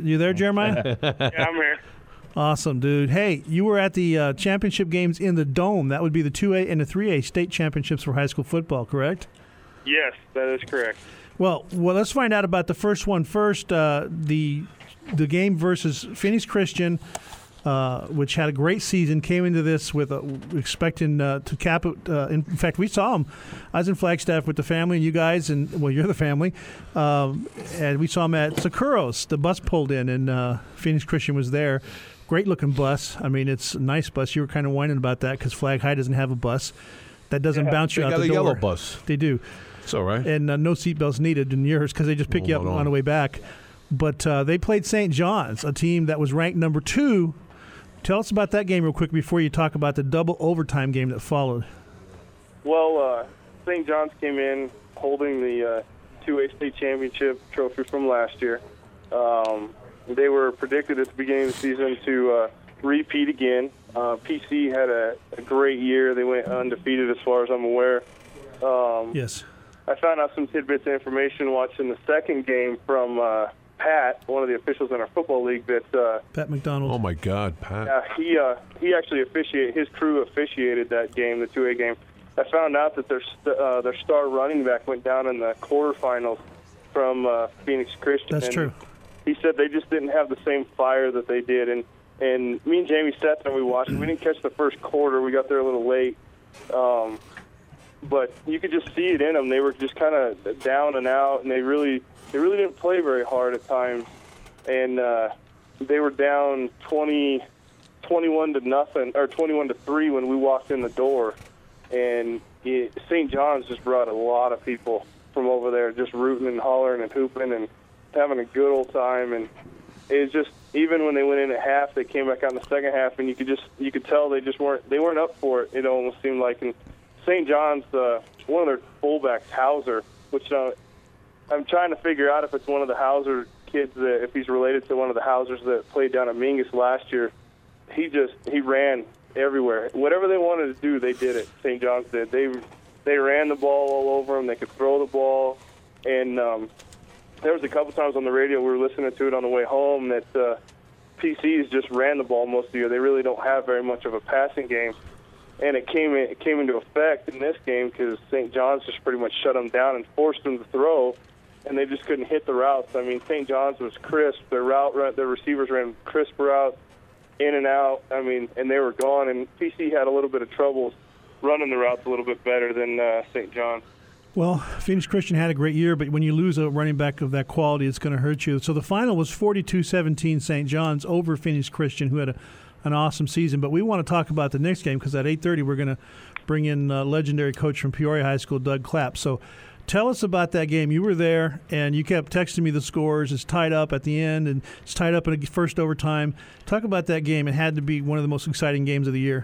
You there, Jeremiah? Yeah, I'm here. Awesome, dude. Hey, you were at the championship games in the Dome. That would be the 2A and the 3A state championships for high school football, correct? Yes, that is correct. Well, let's find out about the first one first. The game versus Phoenix Christian, which had a great season, came into this with expecting to cap it. In fact, we saw them. I was in Flagstaff with the family and you guys, and well, you're the family, and we saw them at Sakuros. The bus pulled in, and Phoenix Christian was there. Great looking bus. I mean, it's a nice bus. You were kind of whining about that because Flag High doesn't have a bus that doesn't bounce you out the door. They got a yellow bus. They do. It's all right. And no seatbelts needed in yours because they just pick you up on the way back. But they played St. John's, a team that was ranked number 2. Tell us about that game real quick before you talk about the double overtime game that followed. Well, St. John's came in holding the 2A state championship trophy from last year. They were predicted at the beginning of the season to repeat again. PC had a great year. They went undefeated as far as I'm aware. Yes. I found out some tidbits of information watching the second game from Pat, one of the officials in our football league. That Pat McDonald. Oh my God, Pat! He actually his crew officiated that game, the 2A game. I found out that their star running back went down in the quarterfinals from Phoenix Christian. That's true. He said they just didn't have the same fire that they did, and me and Jamie sat there and we watched. We didn't catch the first quarter. We got there a little late. But you could just see it in them. They were just kind of down and out, and they really didn't play very hard at times. And they were down 21 to nothing or 21 to 3 when we walked in the door. And St. John's just brought a lot of people from over there, just rooting and hollering and hooping and having a good old time. And it was just, even when they went in at half, they came back out in the second half, and you could tell they weren't up for it. It almost seemed like. And St. John's, one of their fullbacks, Hauser, which I'm trying to figure out if it's one of the Hauser kids, if he's related to one of the Hausers that played down at Mingus last year. He ran everywhere. Whatever they wanted to do, they did it. St. John's did. They ran the ball all over them. They could throw the ball. And there was a couple times on the radio, we were listening to it on the way home, that PCs just ran the ball most of the year. They really don't have very much of a passing game. And it came into effect in this game because St. John's just pretty much shut them down and forced them to throw, and they just couldn't hit the routes. I mean, St. John's was crisp. Their receivers ran crisp routes, in and out. I mean, and they were gone. And PC had a little bit of trouble running the routes a little bit better than St. John's. Well, Phoenix Christian had a great year, but when you lose a running back of that quality, it's going to hurt you. So the final was 42-17 St. John's over Phoenix Christian, who had an awesome season. But we want to talk about the next game because at 8:30 we're going to bring in legendary coach from Peoria High School, Doug Clapp. So tell us about that game. You were there, and you kept texting me the scores. It's tied up at the end, and it's tied up in the first overtime. Talk about that game. It had to be one of the most exciting games of the year.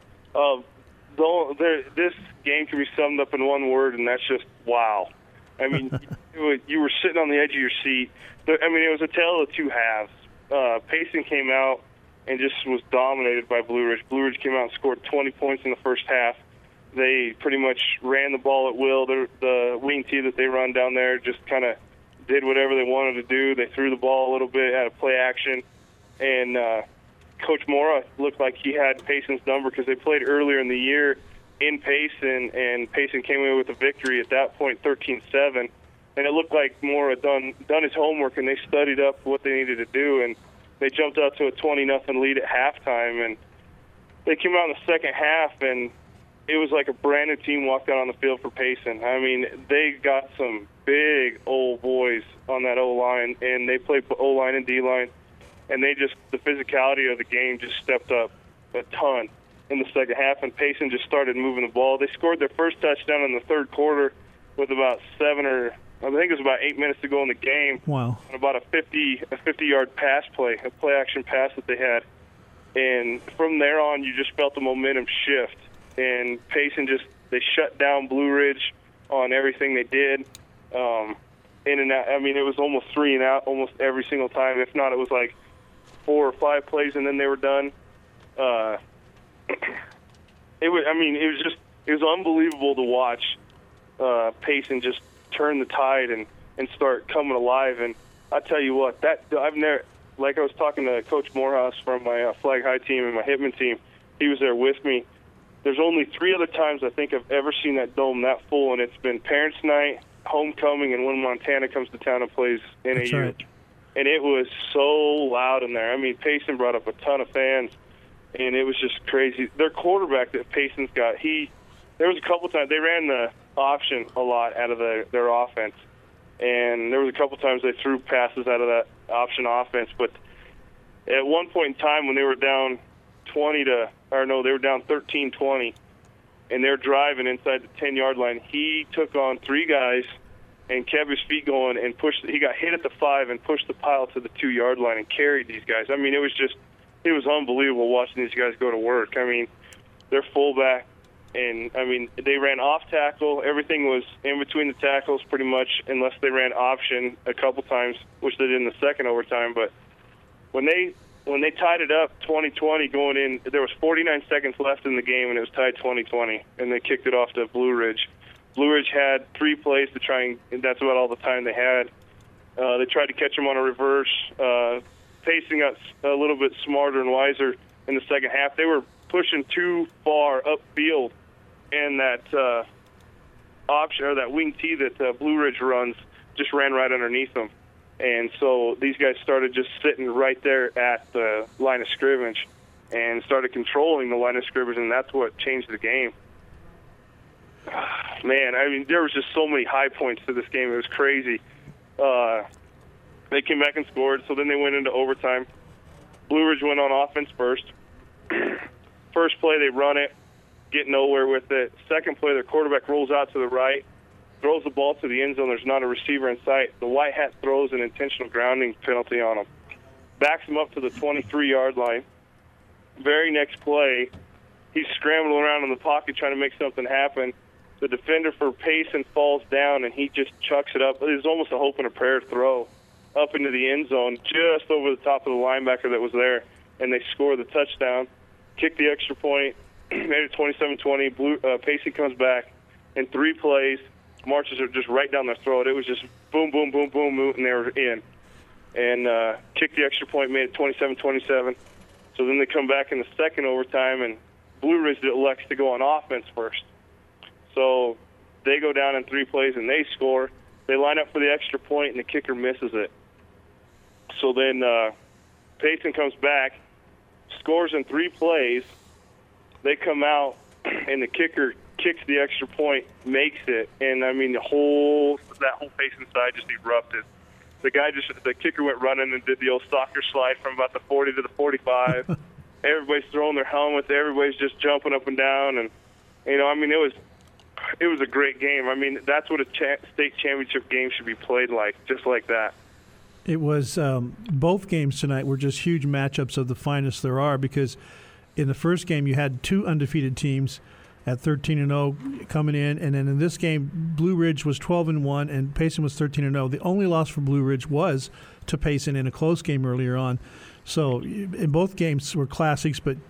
This game can be summed up in one word, and that's just wow. I mean, you were sitting on the edge of your seat. I mean, it was a tale of two halves. Payson came out and just was dominated by Blue Ridge. Blue Ridge came out and scored 20 points in the first half. They pretty much ran the ball at will. The wing tee that they run down there just kind of did whatever they wanted to do. They threw the ball a little bit, had a play action, and Coach Mora looked like he had Payson's number because they played earlier in the year in Payson, and Payson came away with a victory at that point, 13-7. And it looked like Mora had done his homework, and they studied up what they needed to do, and they jumped out to a 20-0 lead at halftime. And they came out in the second half, and it was like a brand new team walked out on the field for Payson. I mean, they got some big old boys on that O-line, and they played O-line and D-line. And the physicality of the game just stepped up a ton in the second half, and Payson just started moving the ball. They scored their first touchdown in the third quarter with about 8 minutes to go in the game. Wow. On about a 50-yard pass play, a play-action pass that they had. And from there on, you just felt the momentum shift. And Payson they shut down Blue Ridge on everything they did. In and out, I mean, it was almost 3 and out almost every single time. If not, it was like 4 or 5 plays, and then they were done. It was unbelievable to watch Payson just turn the tide and start coming alive. And I tell you what, like I was talking to Coach Morehouse from my Flag High team and my Hitman team. He was there with me. There's only 3 other times I think I've ever seen that dome that full, and it's been Parents' Night, Homecoming, and when Montana comes to town and plays NAU. That's right. And it was so loud in there. I mean, Payson brought up a ton of fans, and it was just crazy. Their quarterback that Payson's got, there was a couple times they ran the option a lot out of their offense, and there was a couple times they threw passes out of that option offense. But at one point in time when they were down 13-20, and they're driving inside the 10-yard line, he took on 3 guys and kept his feet going and pushed. He got hit at the 5 and pushed the pile to the 2-yard line and carried these guys. I mean, it was unbelievable watching these guys go to work. I mean, they're fullback, and I mean, they ran off tackle. Everything was in between the tackles pretty much, unless they ran option a couple times, which they did in the second overtime. But when they tied it up 20-20 going in, there was 49 seconds left in the game, and it was tied 20-20, and they kicked it off to Blue Ridge. Blue Ridge had 3 plays to try, and that's about all the time they had. They tried to catch them on a reverse. Pacing got a little bit smarter and wiser in the second half. They were pushing too far upfield, and that option or that wing T that Blue Ridge runs just ran right underneath them. And so these guys started just sitting right there at the line of scrimmage and started controlling the line of scrimmage, and that's what changed the game. Man, I mean, there was just so many high points to this game. It was crazy. They came back and scored, so then they went into overtime. Blue Ridge went on offense first. First play, they run it, get nowhere with it. Second play, their quarterback rolls out to the right, throws the ball to the end zone. There's not a receiver in sight. The white hat throws an intentional grounding penalty on him. Backs him up to the 23-yard line. Very next play, he's scrambling around in the pocket trying to make something happen. The defender for Payson falls down, and he just chucks it up. It was almost a hope and a prayer throw up into the end zone, just over the top of the linebacker that was there, and they score the touchdown, kick the extra point, made it 27-20. Payson comes back, in 3 plays, marches are just right down their throat. It was just boom, boom, boom, boom, and they were in. And kicked the extra point, made it 27-27. So then they come back in the second overtime, and Blue Ridge elects to go on offense first. So they go down in 3 plays, and they score. They line up for the extra point, and the kicker misses it. So then Payson comes back, scores in 3 plays. They come out, and the kicker kicks the extra point, makes it, and I mean that whole Payson side just erupted. The kicker went running and did the old soccer slide from about the 40 to the 45. Everybody's throwing their helmets. Everybody's just jumping up and down, and I mean it was a great game. I mean that's what a state championship game should be played like, just like that. It was both games tonight were just huge matchups of the finest there are, because in the first game you had 2 undefeated teams at 13-0 coming in, and then in this game, Blue Ridge was 12-1, and Payson was 13-0. The only loss for Blue Ridge was to Payson in a close game earlier on. So, in both games were classics, but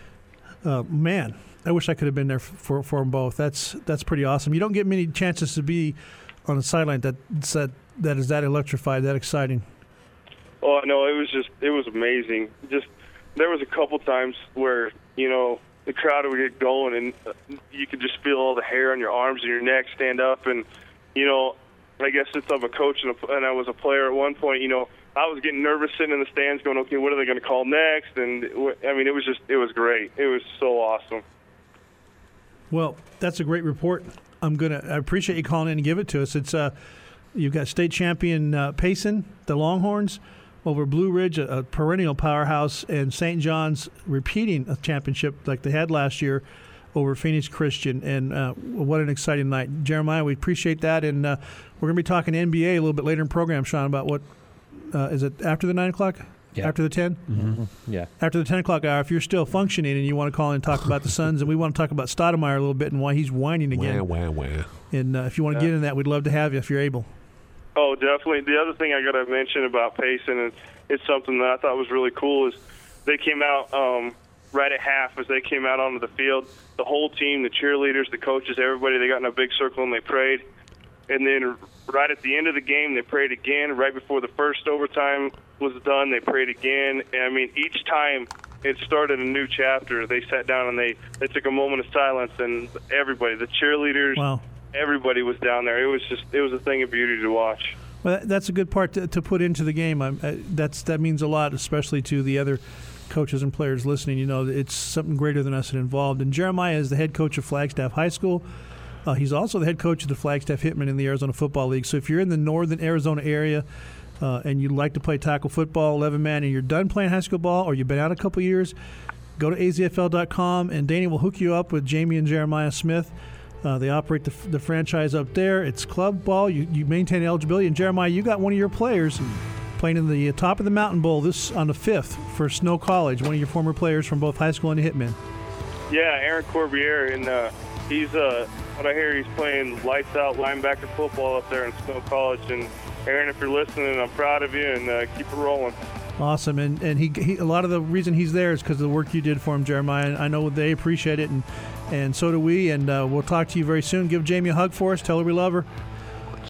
man, I wish I could have been there for them both. That's pretty awesome. You don't get many chances to be on a sideline that is that electrified, that exciting. Oh no, it was amazing. Just there was a couple times where the crowd would get going, and you could just feel all the hair on your arms and your neck stand up. And, I guess since I'm a coach and I was a player at one point, I was getting nervous sitting in the stands going, okay, what are they going to call next? And, I mean, it was great. It was so awesome. Well, that's a great report. I appreciate you calling in and give it to us. It's you've got state champion Payson, the Longhorns, over Blue Ridge, a perennial powerhouse, and St. John's repeating a championship like they had last year over Phoenix Christian. And what an exciting night. Jeremiah, we appreciate that. And we're going to be talking NBA a little bit later in the program, Sean, about what is it after the 9 o'clock? Yeah. After the 10? Mm-hmm. Yeah. After the 10 o'clock hour, if you're still functioning and you want to call in and talk about the Suns, and we want to talk about Stoudemire a little bit and why he's whining again. Wah. And if you want to get in that, we'd love to have you if you're able. Oh, definitely. The other thing I got to mention about Payson, and it's something that I thought was really cool, is they came out right at half. As they came out onto the field, the whole team, the cheerleaders, the coaches, everybody, they got in a big circle and they prayed. And then right at the end of the game, they prayed again. Right before the first overtime, was done, they prayed again. And, I mean, each time it started a new chapter, they sat down and they took a moment of silence, and everybody, the cheerleaders, wow. Everybody was down there. It was a thing of beauty to watch. Well, that's a good part to put into the game. That means a lot, especially to the other coaches and players listening. You know, it's something greater than us involved. And Jeremiah is the head coach of Flagstaff High School. He's also the head coach of the Flagstaff Hitmen in the Arizona Football League. So if you're in the northern Arizona area and you'd like to play tackle football, 11-man, and you're done playing high school ball or you've been out a couple years, go to azfl.com, and Danny will hook you up with Jamie and Jeremiah Smith. They operate the franchise up there. It's club ball. You maintain eligibility. And, Jeremiah, you got one of your players playing in the top of the Mountain Bowl on the 5th for Snow College, one of your former players from both high school and the Hitmen. Yeah, Aaron Corbiere, and he's what I hear, he's playing lights out linebacker football up there in Snow College. And Aaron, if you're listening, I'm proud of you, and keep it rolling. Awesome, and he a lot of the reason he's there is because of the work you did for him, Jeremiah. I know they appreciate it, and so do we. And we'll talk to you very soon. Give Jamie a hug for us. Tell her we love her.